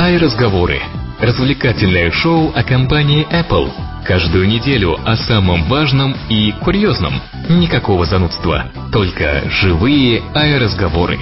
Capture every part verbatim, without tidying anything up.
iRazговоры. Развлекательное шоу о компании Apple. Каждую неделю о самом важном и курьезном. Никакого занудства, только живые iRazговоры.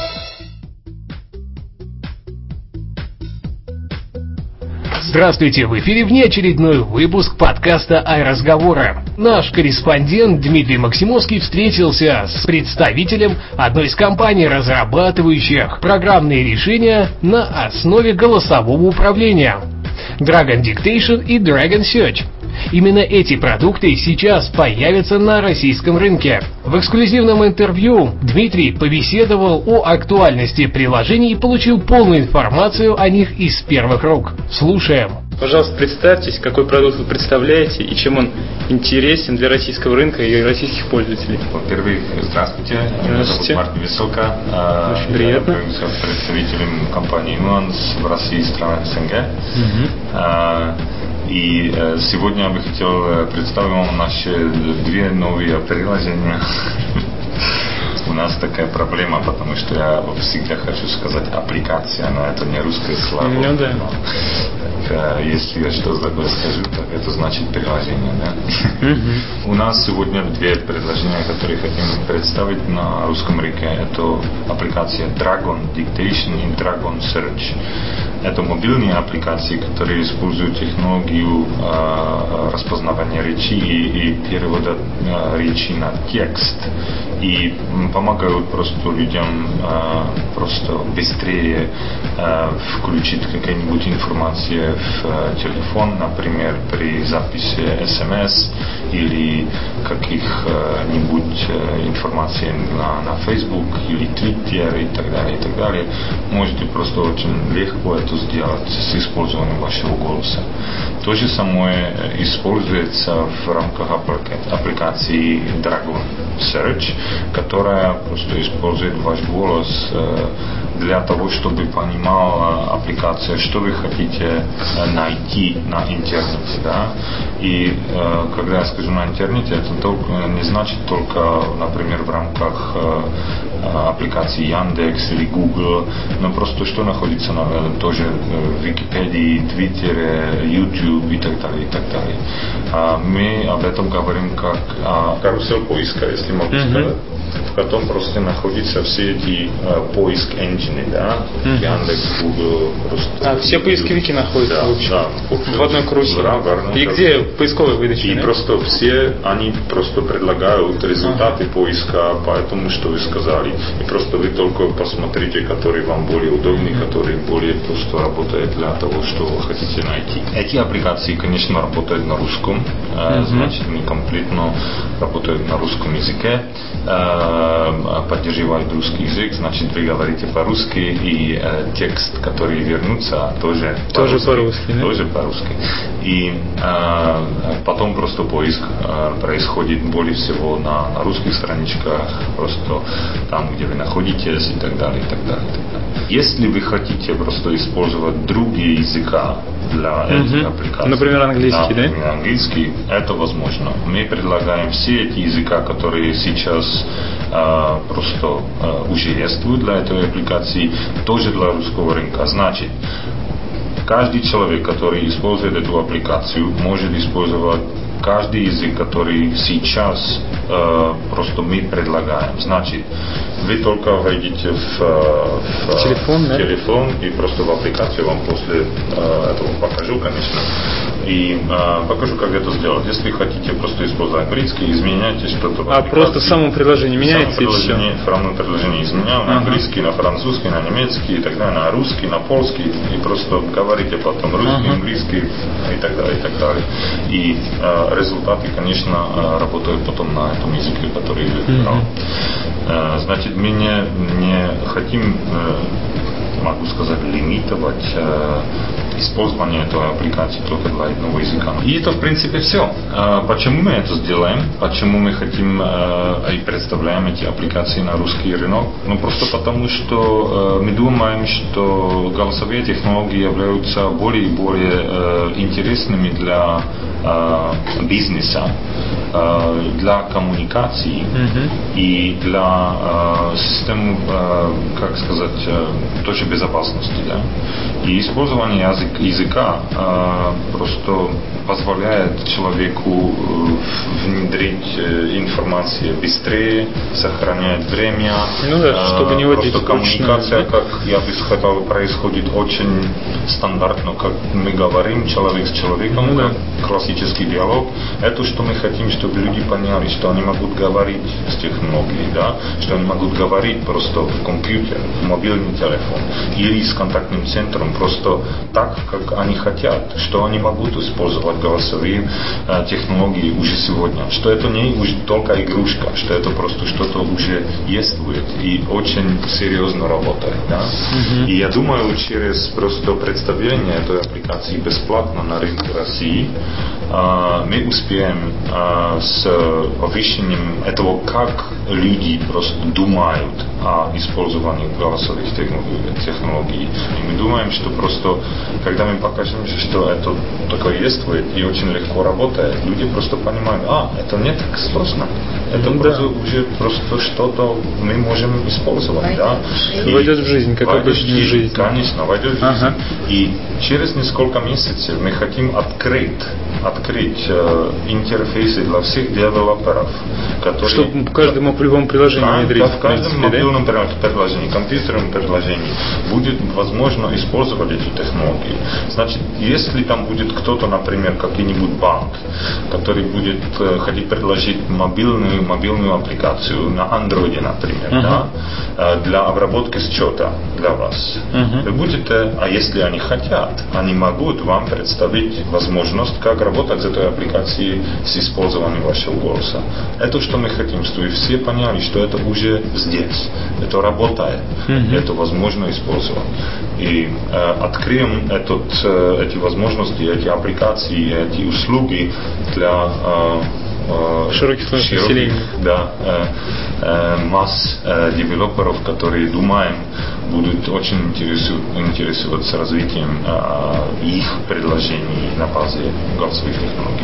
Здравствуйте, в эфире внеочередной выпуск подкаста iRazговоры. Наш корреспондент Дмитрий Максимовский встретился с представителем одной из компаний, разрабатывающих программные решения на основе голосового управления – Dragon Dictation и Dragon Search. Именно эти продукты сейчас появятся на российском рынке. В эксклюзивном интервью Дмитрий побеседовал о актуальности приложений и получил полную информацию о них из первых рук. Слушаем. Пожалуйста, представьтесь, какой продукт вы представляете и чем он интересен для российского рынка и российских пользователей. Во-первых, здравствуйте. Меня зовут Мартин Веселка. Очень приятно. Я являюсь представителем компании Nuance в России и странах СНГ. Угу. И сегодня я бы хотел представить вам наши две новые приложения. У нас такая проблема, потому что я всегда хочу сказать аппликация, но это не русское слово. Ну, да. Так, если я что-то такое скажу, так это значит приложение, да? Mm-hmm. У нас сегодня две приложения, которые хотим представить на русском рынке. Это аппликация Dragon Dictation и Dragon Search. Это мобильные аппликации, которые используют технологию э, распознавания речи и, и перевода э, речи на текст. И помогают просто людям э, просто быстрее э, включить какую-нибудь информацию в э, телефон, например, при записи эс эм эс или каких-нибудь э, информации на, на Facebook или Twitter и так далее, и так далее. Можете просто очень легко это сделать с использованием вашего голоса. То же самое используется в рамках аппликации Dragon Search, которая просто использует ваш голос для того, чтобы понимала аппликация, что вы хотите найти на интернете, да? И э, когда я скажу на интернете, это только, не значит только, например, в рамках э, аппликации Яндекс или Google, но просто что находится на, тоже в Википедии, Твиттере, YouTube и так далее, и так далее. А мы об этом говорим как о карусель поиска, если могу mm-hmm. сказать, в котором просто находятся все эти э, поиск engine, да, mm-hmm. Яндекс, Google, просто. А все поисковики находятся да, в общем, да, в, в одной карусели. Да, да, и где поисковые выдачи? И да? просто все они просто предлагают результаты ага. поиска по этому, что вы сказали. И просто вы только посмотрите, которые вам более удобны, mm-hmm. которые более просто работают для того, что вы хотите найти. Эти аппликации, конечно, работают на русском, mm-hmm. значит, они комплектно работают на русском языке. Поддерживает русский язык, значит, вы говорите по-русски, и э, текст, который вернется, тоже, тоже по-русски. По-русски, да? Тоже по-русски. И э, потом просто поиск э, происходит более всего на, на русских страничках, просто там, где вы находитесь, и так далее, и так далее, и так далее. Если вы хотите просто использовать другие языка для этих mm-hmm. аппликаций, например, английский, да? Например, английский, это возможно. Мы предлагаем все эти языка, которые сейчас э, просто э, уже действуют для этой аппликации, тоже для русского рынка. Значит, каждый человек, который использует эту аппликацию, может использовать каждый язык, который сейчас э, просто мы предлагаем. Значит, вы только войдете в, в телефон, да? телефон и просто в аппликацию вам после э, этого покажу, конечно. И э, покажу, как это сделать. Если хотите просто использовать английский, изменяйте что-то в аппликации. А просто в самом приложении меняется и все? В самом приложении изменяем на английский, на французский, на немецкий и так далее, на русский, на польский. И просто говорите потом русский, uh-huh. английский и так далее, и так далее. И э, результаты, конечно, работают потом на этом языке, который я выбрал. Mm-hmm. Значит, мы не, не хотим, могу сказать, лимитовать использование этой аппликации только для одного языка. И это, в принципе, все. Почему мы это сделаем? Почему мы хотим и представляем эти аппликации на русский рынок? Ну, просто потому, что мы думаем, что голосовые технологии являются более и более интересными для бизнеса, для коммуникации mm-hmm. и для э, системы, э, как сказать, э, тоже безопасности. Да? И использование язык, языка э, просто позволяет человеку внедрить э, информацию быстрее, сохраняет время. Ну да, чтобы не водить просто коммуникация, да? Как я бы сказал, происходит очень стандартно, как мы говорим человек с человеком, ну, как да. классический диалог. Это что мы хотим, чтобы люди поняли, что они могут говорить с технологией, да? Что они могут говорить просто в компьютер, в мобильный телефон или с контактным центром просто так, как они хотят, что они могут использовать голосовые э, технологии уже сегодня, что это не уже только игрушка, что это просто что-то уже действует и очень серьезно работает. Да? Mm-hmm. И я думаю, через просто представление этой аппликации бесплатно на рынке России э, мы успеем э, с повышением этого, как люди просто думают о использовании голосовых технологий. И мы думаем, что просто, когда мы покажем, что это такое действует и очень легко работает, люди просто понимают, а, это не так сложно. Это ну, просто да. уже просто что-то мы можем использовать. Войдет, да? И войдет в жизнь, как обычная жизнь. Конечно, войдет в ага. жизнь. И через несколько месяцев мы хотим открыть, открыть э, интерфейсы для всех девелоперов, которые... Чтобы каждый мог в любом приложении да, внедрить. Да, в каждом в принципе, мобильном да? приложении, компьютерном приложении будет возможно использовать эти технологии. Значит, если там будет кто-то, например, какой-нибудь банк, который будет э, хотеть предложить мобильную, мобильную аппликацию на Android, например, uh-huh. да, э, для обработки счета для вас, uh-huh. вы будете, а если они хотят, они могут вам представить возможность, как работать с этой аппликацией с использованием вашего голоса. Это что мы хотим, чтобы все поняли, что это уже здесь, это работает, uh-huh. это возможно использовать. И э, откроем этот, э, эти возможности, эти аппликации, эти услуги для э, э, широких слоев населения. Да, э, э, масс э, девелоперов, которые, думаем, будут очень интересоваться развитием э, их предложений на базе голосовых технологий.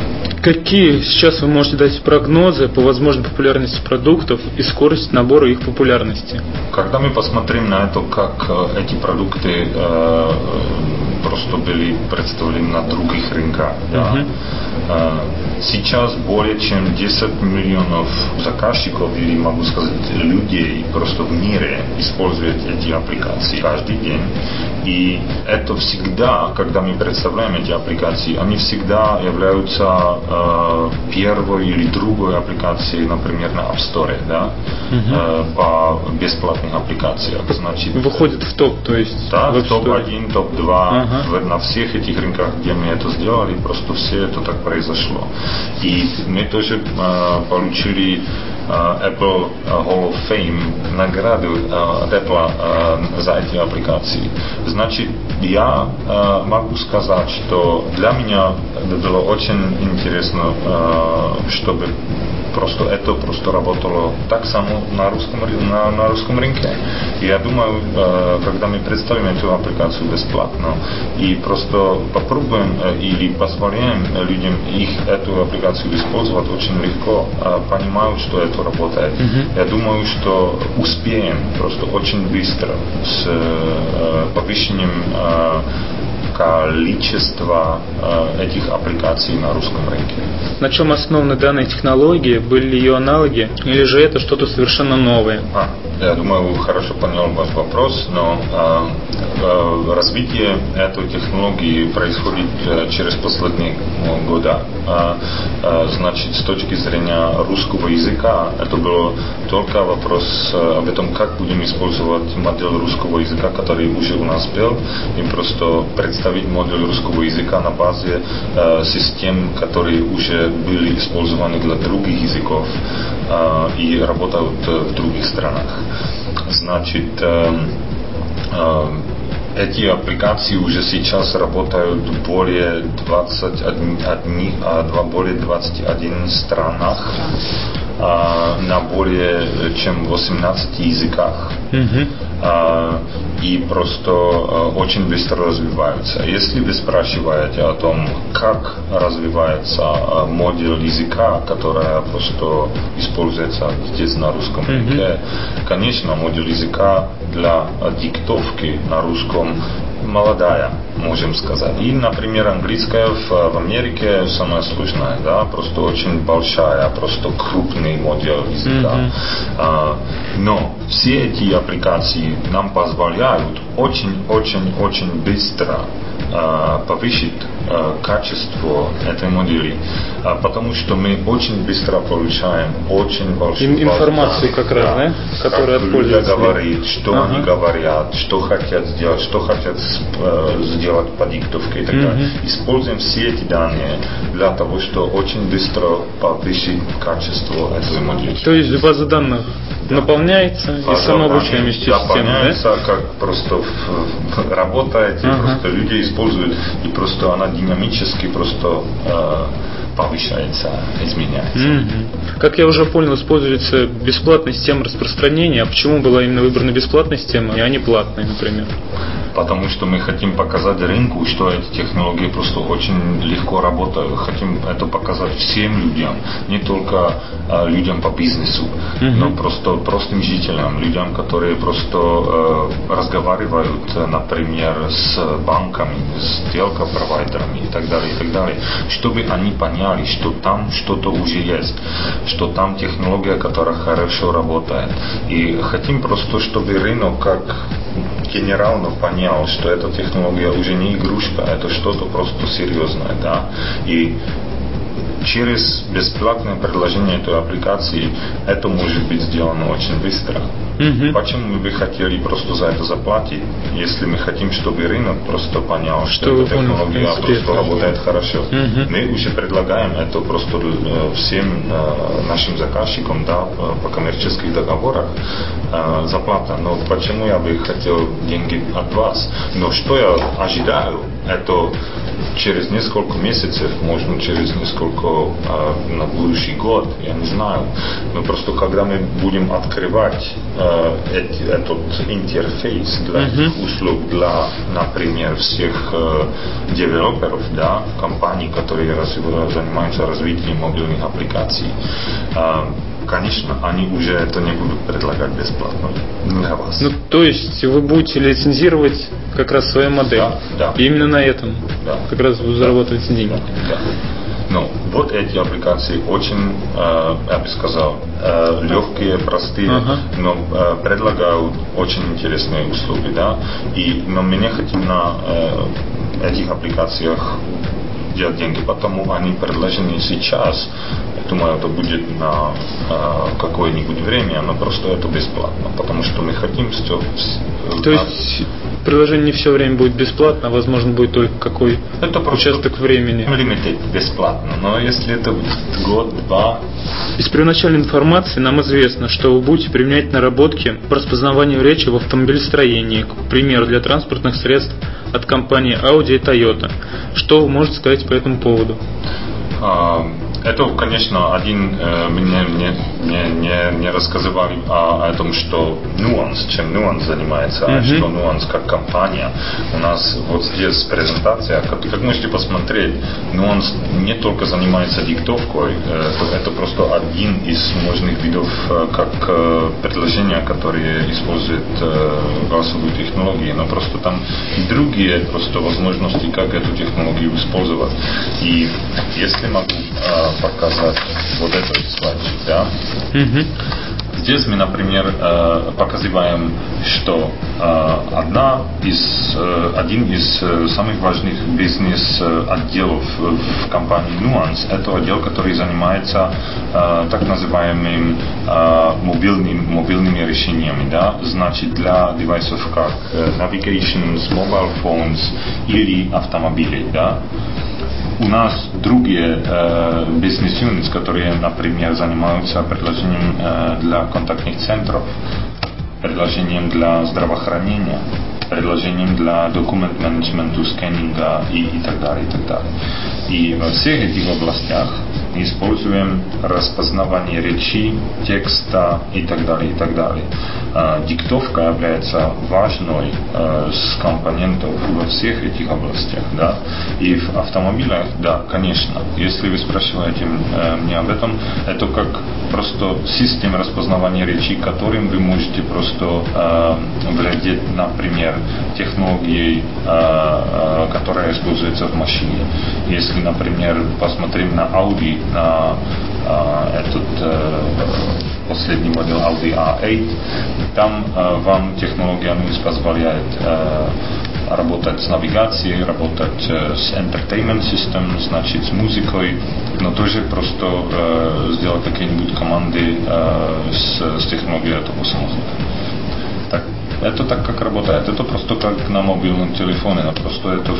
Какие сейчас вы можете дать прогнозы по возможной популярности продуктов и скорости набора их популярности? Когда мы посмотрим на это, как эти продукты э, просто были представлены на других рынках, да, uh-huh. э, сейчас более чем десять миллионов заказчиков, или могу сказать людей просто в мире используют эти аппликации каждый день. И это всегда, когда мы представляем эти аппликации, они всегда являются э, первой или другой аппликацией, например, на App Store, да, uh-huh. э, по бесплатных аппликациях. Значит, выходит в топ, то есть да, в топ один, топ два, uh-huh. на всех этих рынках, где мы это сделали, просто все это так произошло. И мы тоже э, получили Apple Hall of Fame награду от Apple за эти аппликации. Значит, я могу сказать, что для меня было очень интересно, чтобы просто это просто работало так само на русском, на, на русском рынке. И я думаю, когда мы представим эту аппликацию бесплатно и просто попробуем или позволяем людям их эту аппликацию использовать очень легко, понимают, что это работает. Mm-hmm. Я думаю, что успеем просто очень быстро с повышением количества э, этих аппликаций на русском рынке. На чем основаны данные технологии? Были ли ее аналоги? Или же это что-то совершенно новое? А, я думаю, хорошо понял ваш вопрос, но э, э, развитие этой технологии происходит э, через последние года. Э, э, значит, с точки зрения русского языка, это был только вопрос э, об этом, как будем использовать модель русского языка, который уже у нас был, и просто представить модель русского языка на базе э, систем, которые уже были использованы для других языков э, и работают в других странах. Значит, э, э, эти аппликации уже сейчас работают в более двадцати одной странах, на более чем восемнадцати языках. Mm-hmm. И просто очень быстро развиваются. Если вы спрашиваете о том, как развивается модуль языка, который просто используется здесь на русском языке, mm-hmm. конечно, модуль языка для диктовки на русском молодая, можем сказать. И, например, английская в, в Америке самая сложная, да, просто очень большая, просто крупный модуль языка. Mm-hmm. А, но все эти аппликации нам позволяют очень-очень-очень быстро а, повысить а, качество этой модули, а, потому что мы очень быстро получаем очень большую информацию как раз, да, которая от пользователей говорит, что ага. они говорят, что хотят сделать, что хотят сделать по диктовке и так далее. Mm-hmm. Используем все эти данные для того, чтобы очень быстро повысить качество этой модули. То есть база данных да. наполняется база и самообучаемая система, наполняется, да? как просто работает, uh-huh. и просто люди используют, и просто она динамически просто э, повышается, изменяется. Mm-hmm. Как я уже понял, используется бесплатная система распространения. А почему была именно выбрана бесплатная система, а не платная, например? Потому что мы хотим показать рынку, что эти технологии просто очень легко работают. Хотим это показать всем людям, не только э, людям по бизнесу, mm-hmm. но просто простым жителям, людям, которые просто э, разговаривают, например, с банками, с телко-провайдерами и так далее, и так далее, чтобы они поняли, что там что-то уже есть, что там технология, которая хорошо работает. И хотим просто, чтобы рынок как генерально понял, что эта технология уже не игрушка, это что-то просто серьезное, да. И через бесплатное предложение этой аппликации это может быть сделано очень быстро. Mm-hmm. Почему мы бы хотели просто за это заплатить, если мы хотим, чтобы рынок просто понял, что, что эта технология понял, просто работает хорошо. Mm-hmm. Мы уже предлагаем это просто всем э, нашим заказчикам, да, по коммерческих договорах э, заплата. Но почему я бы хотел деньги от вас? Но что я ожидаю, это через несколько месяцев, может через несколько э, на будущий год, я не знаю. Но просто когда мы будем открывать э, эти, этот интерфейс для uh-huh. услуг для, например, всех э, девелоперов, да, компаний, которые раз, занимаются развитием мобильных аппликаций, э, конечно, они уже это не будут предлагать бесплатно для вас. Ну, то есть вы будете лицензировать как раз свою модель. Да, да. И именно на этом да. как раз вы заработаете да. деньги. Да. Ну, вот эти аппликации очень, э, я бы сказал, э, легкие, простые, uh-huh. но э, предлагают очень интересные услуги, да. И, но мы не хотим на э, этих аппликациях делать деньги, потому они предложены сейчас. Я думаю, это будет на э, какое-нибудь время, но просто это бесплатно, потому что мы хотим все. То есть приложение не все время будет бесплатно, а возможно будет только какой это участок времени. Limited бесплатно, но если это будет год-два. Из первоначальной информации нам известно, что вы будете применять наработки по распознаванию речи в автомобилестроении, к примеру, для транспортных средств от компании Audi и Toyota. Что вы можете сказать по этому поводу? Это, конечно, один э, мне, мне, мне не, не рассказывали о, о том, что Nuance, чем Nuance занимается, mm-hmm. а что Nuance как компания. У нас вот здесь презентация, как, как можете посмотреть, Nuance не только занимается диктовкой, э, это просто один из можно видов э, как э, предложения, которые используют э, голосовые технологии, но просто там другие просто возможности, как эту технологию использовать. И если могу э, показать вот этот слайдик, да. Mm-hmm. Здесь мы, например, показываем, что одна из, один из самых важных бизнес-отделов в компании Nuance – это отдел, который занимается так называемыми мобильными, мобильными решениями, да? Значит, для девайсов как navigations, mobile phones или автомобилей, да? У нас другие э, бизнес-юниты, которые, например, занимаются предложением э, для контактных центров, предложением для здравоохранения, предложением для документ-менеджмента, сканинга и, и так далее, и так далее. И во всех этих областях мы используем распознавание речи, текста и так далее, и так далее. Диктовка является важной с компонентов во всех этих областях, да. И в автомобилях, да, конечно. Если вы спрашиваете меня об этом, это как просто система распознавания речи, которым вы можете просто э, владеть, например, технологией, э, э, которая используется в машине. Если, например, посмотрим на Audi, на э, этот э, последний модель Audi а восемь, там э, вам технология позволяет э, работать с навигацией, работать э, с entertainment system, значит, с музыкой, но тоже просто э, сделать какие-нибудь команды э, с, с технологией этого самохода. Так, это так как работает. Это просто как на мобильном телефоне, но просто это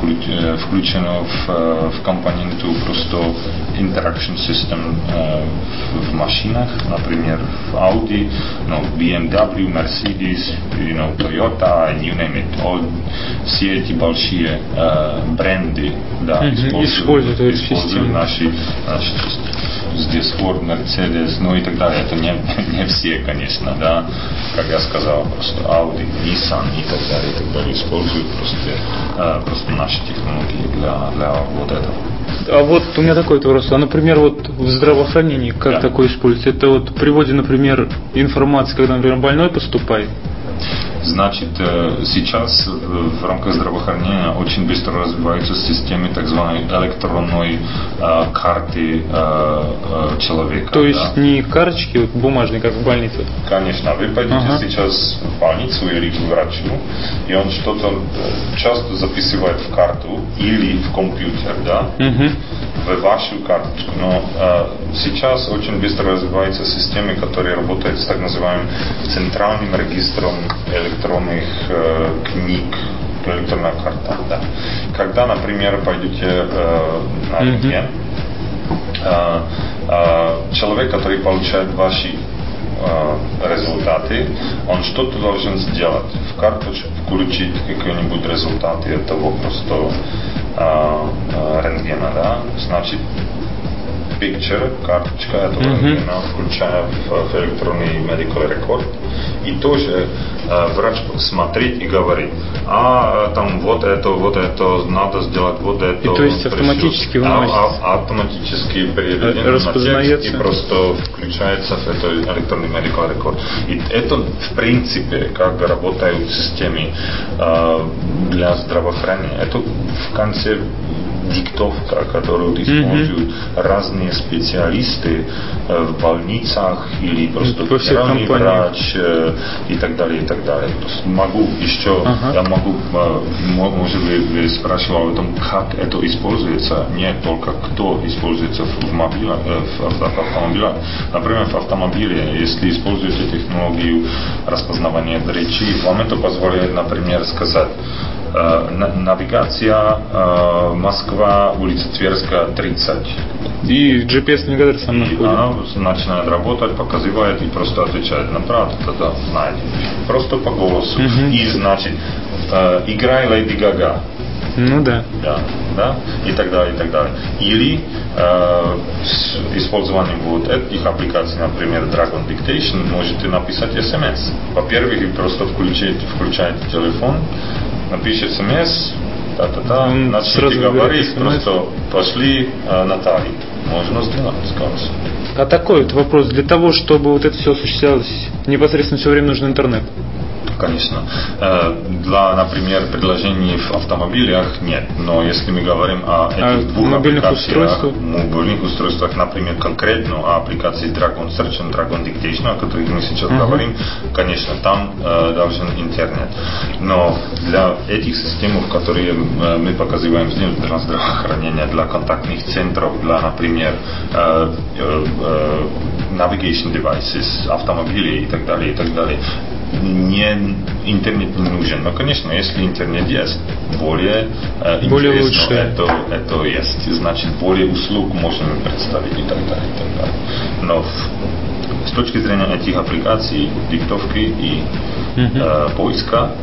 включено в, в компоненту просто interaction system э, в, в машинах, например, в Audi, no, би эм дабл ю, Mercedes, you know, Toyota, and you name it. All, все эти большие э, бренды, да, mm-hmm. используют, используют, используют наши, наши здесь Ford, Mercedes, ну и так далее. Это не, не все, конечно, да, как я сказал, просто Audi, Nissan и так далее, и так далее используют просто, э, просто наши технологии для, для вот этого. А вот у меня такой вопрос. А, например, вот в здравоохранении как да. такое используется? Это вот при вводе, например, информации, когда, например, больной поступает? Значит, сейчас в рамках здравоохранения очень быстро развиваются системы так называемой электронной э, карты э, э, человека. То есть да? Не карточки вот, бумажные, как в больнице? Конечно. Вы пойдете ага. сейчас в больницу или к врачу, и он что-то часто записывает в карту или в компьютер, да? Угу. В вашу карточку. Но э, сейчас очень быстро развиваются системы, которые работают с так называемым центральным регистром электронных э, книг, электронная карта. Да. Когда, например, пойдете э, на рентген, э, э, человек, который получает ваши э, результаты, он что-то должен сделать. В карточку включить какие-нибудь результаты этого просто э, э, рентгена, да? Значит, picture, карточка этого mm-hmm. рентгена, включая в, в электронный medical record, и тоже э, врач смотрит и говорит, а там вот это, вот это, надо сделать вот это. И то есть автоматически выносится? А, а, автоматически переведено на текст и просто включается в этот электронный medical record. И это в принципе, как работают системы э, для здравоохранения. Это в конце диктовка, которую используют mm-hmm. разные специалисты э, в больницах или просто генеральный врач э, и так далее, и так далее. Просто могу еще, ага. я могу, э, может быть, вы спрашивали о том, как это используется, не только кто используется в, мобиле, э, в, в автомобилях. Например, в автомобиле, если используете технологию распознавания речи, вам это позволяет, например, сказать, навигация Москва, улица Тверская, тридцать. И джи пи эс-навигатор сам находит. Она начинает работать, показывает и просто отвечает направо, тогда знаете. Просто по голосу. Uh-huh. И значит, э, играй Леди Гага. Ну да. Да, да, и так далее, и так далее. Или э, с использованием вот этих аппликаций, например, Dragon Dictation, можете написать смс. Во-первых, вы просто включаете, включаете телефон, напишет смс, та-та-та, начните говорить, просто пошли э, на тариф. Можно сделать, скажем. А такой вот вопрос. Для того, чтобы вот это все осуществлялось, непосредственно все время нужен интернет? Конечно. Для, например, предложений в автомобилях нет. Но если мы говорим о этих а двух мобильных аппликациях, устройствах? мобильных устройствах, например, конкретно о аппликации Dragon Search и Dragon Dictation, о которых мы сейчас uh-huh. говорим, конечно, там э, должен интернет. Но для этих систем, которые э, мы показываем здесь, для здравоохранения, для контактных центров, для, например, э, э, э, navigation devices, автомобилей и так далее, и так далее, не, интернет не нужен. Но, конечно, если интернет есть, более, э, более интересно это, это есть. Значит, более услуг можем представить и так далее, и так далее. Но в, с точки зрения этих аппликаций, диктовки и uh-huh. э, поиска,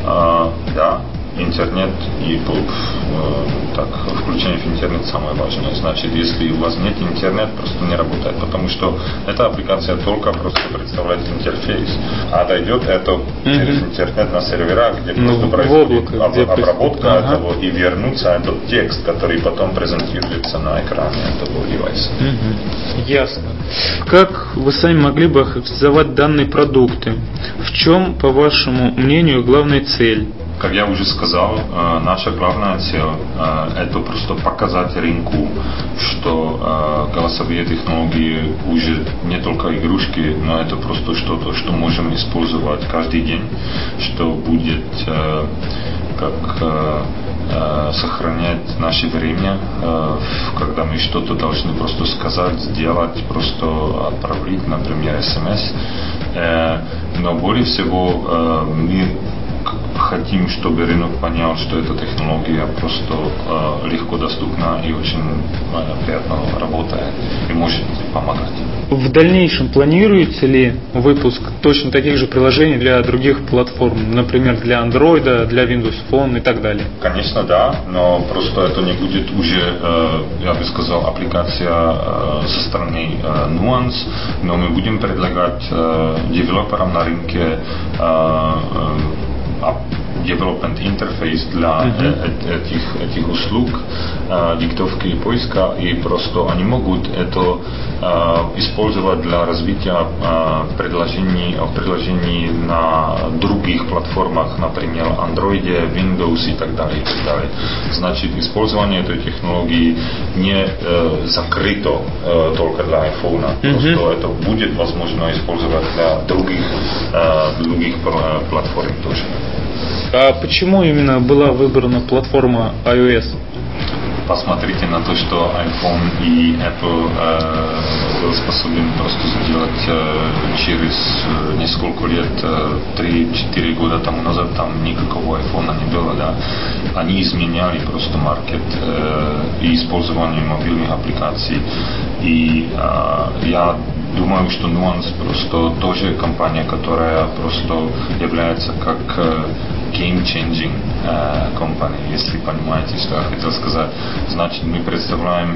А, да, интернет и э, так, включение в интернет самое важное. Значит, если у вас нет интернета, просто не работает, потому что эта аппликация только просто представляет интерфейс, а дойдет это mm-hmm. через интернет на сервера, где ну, просто происходит облако, об, где обработка ага. этого и вернуться этот текст, который потом презентируется на экране этого девайса. Mm-hmm. Ясно. Как вы сами могли бы охарактеризовать данные продукты? В чем, по вашему мнению, главная цель? Как я уже сказал, наша главная цель – это просто показать рынку, что голосовые технологии уже не только игрушки, но это просто что-то, что можем использовать каждый день, что будет как сохранять наше время, когда мы что-то должны просто сказать, сделать, просто отправить, например, смс. Но более всего мы хотим, чтобы рынок понял, что эта технология просто э, легко доступна и очень э, приятно работает и может помогать. В дальнейшем планируете ли выпуск точно таких же приложений для других платформ, например, для Android, для Windows Phone и так далее? Конечно, да, но просто это не будет уже, э, я бы сказал, аппликация э, со стороны э, Nuance, но мы будем предлагать э, девелоперам на рынке э, э, development interface для uh-huh. этих, этих услуг, э, диктовки и поиска, и просто они могут это э, использовать для развития э, предложений, предложений на других платформах, например, Android, Windows и так далее, и так далее. Значит, использование этой технологии не э, закрыто э, только для iPhone, uh-huh. просто это будет возможно использовать для других, э, других платформ тоже. А почему именно была выбрана платформа iOS? Посмотрите на то, что iPhone и Apple э, был способен просто сделать э, через э, несколько лет, э, три-четыре года тому назад, там никакого iPhone не было, да. Они изменяли просто маркет э, и использование мобильных аппликаций. И э, я думаю, что Nuance просто тоже компания, которая просто является как э, game-changing э, company, если понимаете, что я хотел сказать. Значит, мы представляем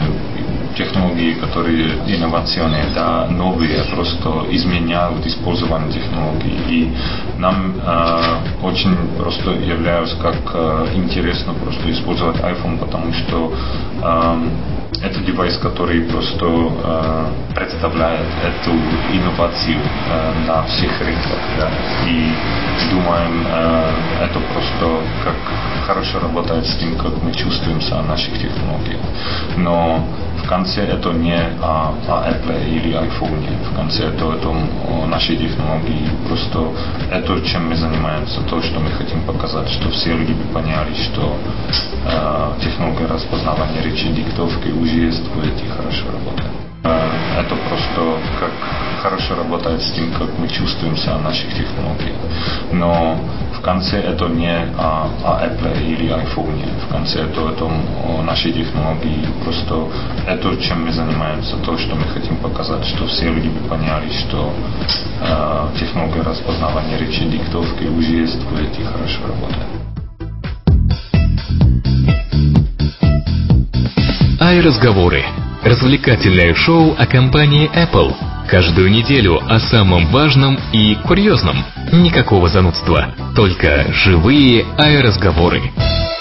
э, технологии, которые инновационные, да, новые, просто изменяют использование технологий. И нам э, очень просто является как э, интересно просто использовать iPhone, потому что э, это девайс, который просто э, представляет эту инновацию э, на всех рынках. Да? И думаем, э, это просто как хорошо работает с тем, как мы чувствуемся о наших технологиях. Но в конце это не о, о Apple или iPhone. В конце это, это о нашей технологии. Просто это, чем мы занимаемся, то, что мы хотим показать, что все люди поняли, что э, технология распознавания речи, диктовки уже есть в эти хорошо работает. Э, это просто как хорошо работает с тем, как мы чувствуемся о наших технологиях. Но в конце это не о, о Apple или iPhone. В конце это, это о нашей технологии. Просто это, чем мы занимаемся, то, что мы хотим показать, что все люди поняли, что э, технология распознавания речи, диктовки уже есть в эти хорошо работает. iRazговоры. Развлекательное шоу о компании Apple. Каждую неделю о самом важном и курьезном. Никакого занудства. Только живые iRazговоры.